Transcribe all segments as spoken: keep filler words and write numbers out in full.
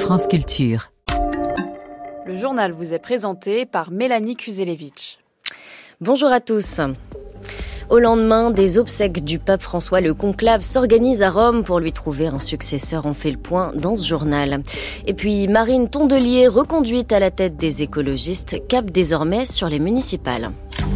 France Culture. Le journal vous est présenté par Mélanie Kuzelevitch. Bonjour à tous. Au lendemain des obsèques du pape François, le conclave s'organise à Rome pour lui trouver un successeur. On fait le point dans ce journal. Et puis Marine Tondelier, reconduite à la tête des écologistes, cap désormais sur les municipales.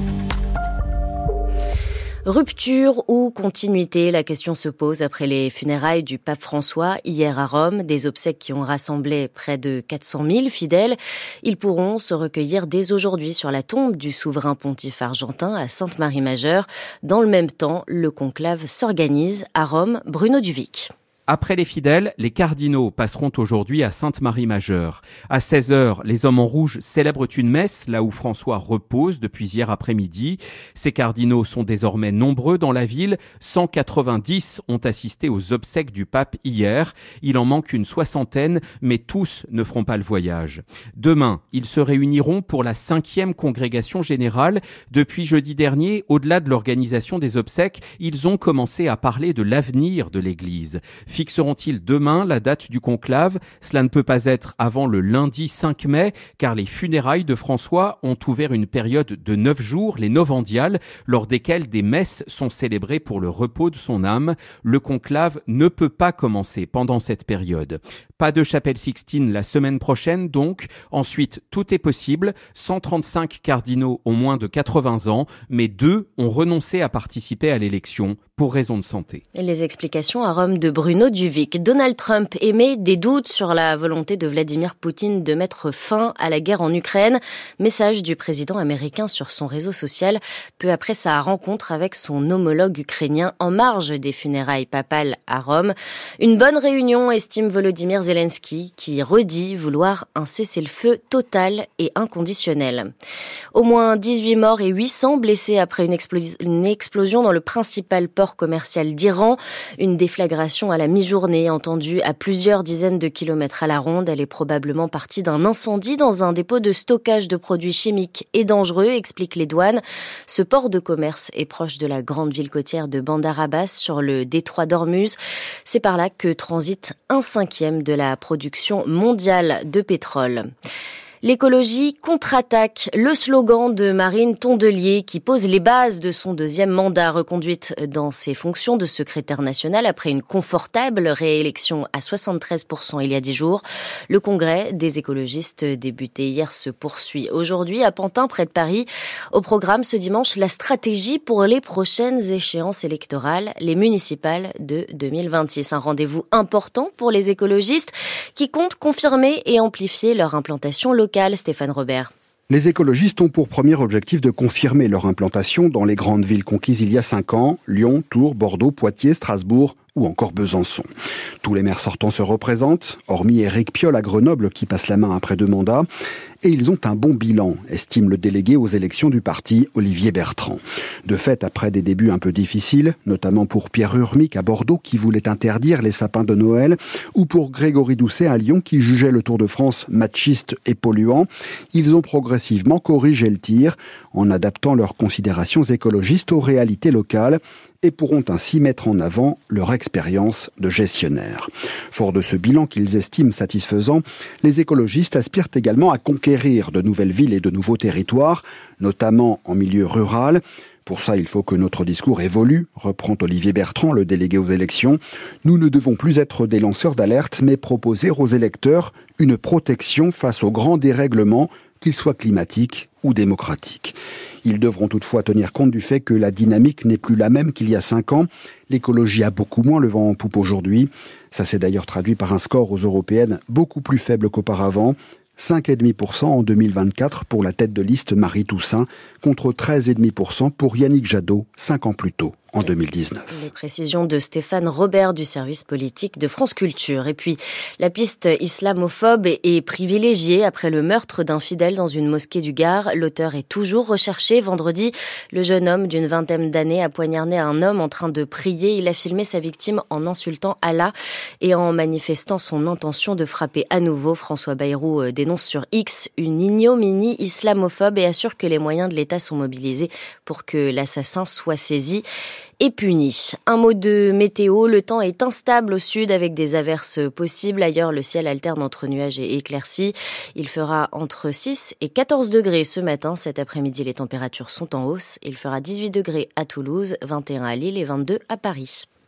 Rupture ou continuité, la question se pose après les funérailles du pape François hier à Rome, des obsèques qui ont rassemblé près de quatre cent mille fidèles. Ils pourront se recueillir dès aujourd'hui sur la tombe du souverain pontife argentin à Sainte-Marie-Majeure. Dans le même temps, le conclave s'organise à Rome. Bruno Duvic. Après les fidèles, les cardinaux passeront aujourd'hui à Sainte-Marie-Majeure. À seize heures, les hommes en rouge célèbrent une messe là où François repose depuis hier après-midi. Ces cardinaux sont désormais nombreux dans la ville. cent quatre-vingt-dix ont assisté aux obsèques du pape hier. Il en manque une soixantaine, mais tous ne feront pas le voyage. Demain, ils se réuniront pour la cinquième congrégation générale. Depuis jeudi dernier, au-delà de l'organisation des obsèques, ils ont commencé à parler de l'avenir de l'Église. Fixeront-ils demain la date du conclave ? Cela ne peut pas être avant le lundi cinq mai, car les funérailles de François ont ouvert une période de neuf jours, les novendiales, lors desquelles des messes sont célébrées pour le repos de son âme. Le conclave ne peut pas commencer pendant cette période. Pas de chapelle Sixtine la semaine prochaine donc. Ensuite, tout est possible. cent trente-cinq cardinaux ont moins de quatre-vingts ans, mais deux ont renoncé à participer à l'élection pour raison de santé. Et les explications à Rome de Bruno Duvic. Donald Trump émet des doutes sur la volonté de Vladimir Poutine de mettre fin à la guerre en Ukraine. Message du président américain sur son réseau social peu après sa rencontre avec son homologue ukrainien en marge des funérailles papales à Rome. Une bonne réunion, estime Volodymyr Zelensky, qui redit vouloir un cessez-le-feu total et inconditionnel. Au moins dix-huit morts et huit cents blessés après une, explos- une explosion dans le principal port commercial d'Iran. Une déflagration à la mi-journée entendue à plusieurs dizaines de kilomètres à la ronde. Elle est probablement partie d'un incendie dans un dépôt de stockage de produits chimiques et dangereux, expliquent les douanes. Ce port de commerce est proche de la grande ville côtière de Bandar Abbas sur le détroit d'Ormuz. C'est par là que transite un cinquième de la production mondiale de pétrole. L'écologie contre-attaque, le slogan de Marine Tondelier qui pose les bases de son deuxième mandat, reconduite dans ses fonctions de secrétaire nationale après une confortable réélection à soixante-treize pour cent il y a dix jours. Le congrès des écologistes débuté hier se poursuit aujourd'hui à Pantin près de Paris. Au programme ce dimanche, la stratégie pour les prochaines échéances électorales, les municipales de deux mille vingt-six. Un rendez-vous important pour les écologistes qui comptent confirmer et amplifier leur implantation locale. Stéphane Robert. Les écologistes ont pour premier objectif de confirmer leur implantation dans les grandes villes conquises il y a cinq ans, Lyon, Tours, Bordeaux, Poitiers, Strasbourg ou encore Besançon. Tous les maires sortants se représentent, hormis Éric Piolle à Grenoble qui passe la main après deux mandats. Et ils ont un bon bilan, estime le délégué aux élections du parti, Olivier Bertrand. De fait, après des débuts un peu difficiles, notamment pour Pierre Urmic à Bordeaux qui voulait interdire les sapins de Noël, ou pour Grégory Doucet à Lyon qui jugeait le Tour de France machiste et polluant, ils ont progressivement corrigé le tir en adaptant leurs considérations écologistes aux réalités locales et pourront ainsi mettre en avant leur expérience de gestionnaire. Fort de ce bilan qu'ils estiment satisfaisant, les écologistes aspirent également à conquérir de nouvelles villes et de nouveaux territoires, notamment en milieu rural. Pour ça, il faut que notre discours évolue, reprend Olivier Bertrand, le délégué aux élections. Nous ne devons plus être des lanceurs d'alerte, mais proposer aux électeurs une protection face aux grands dérèglements, qu'ils soient climatiques ou démocratiques. Ils devront toutefois tenir compte du fait que la dynamique n'est plus la même qu'il y a cinq ans. L'écologie a beaucoup moins le vent en poupe aujourd'hui. Ça s'est d'ailleurs traduit par un score aux européennes beaucoup plus faible qu'auparavant. cinq virgule cinq pour cent en deux mille vingt-quatre pour la tête de liste Marie Toussaint, contre treize virgule cinq pour cent pour Yannick Jadot, cinq ans plus tôt. En deux mille dix-neuf. Les précisions de Stéphane Robert du service politique de France Culture. Et puis, la piste islamophobe est privilégiée après le meurtre d'un fidèle dans une mosquée du Gard. L'auteur est toujours recherché. Vendredi, le jeune homme d'une vingtaine d'années a poignardé un homme en train de prier. Il a filmé sa victime en insultant Allah et en manifestant son intention de frapper à nouveau. François Bayrou dénonce sur X une ignominie islamophobe et assure que les moyens de l'État sont mobilisés pour que l'assassin soit saisi. est puni. Un mot de météo, le temps est instable au sud avec des averses possibles. Ailleurs, le ciel alterne entre nuages et éclaircies. Il fera entre six et quatorze degrés ce matin. Cet après-midi, les températures sont en hausse. Il fera dix-huit degrés à Toulouse, vingt et un à Lille et vingt-deux à Paris.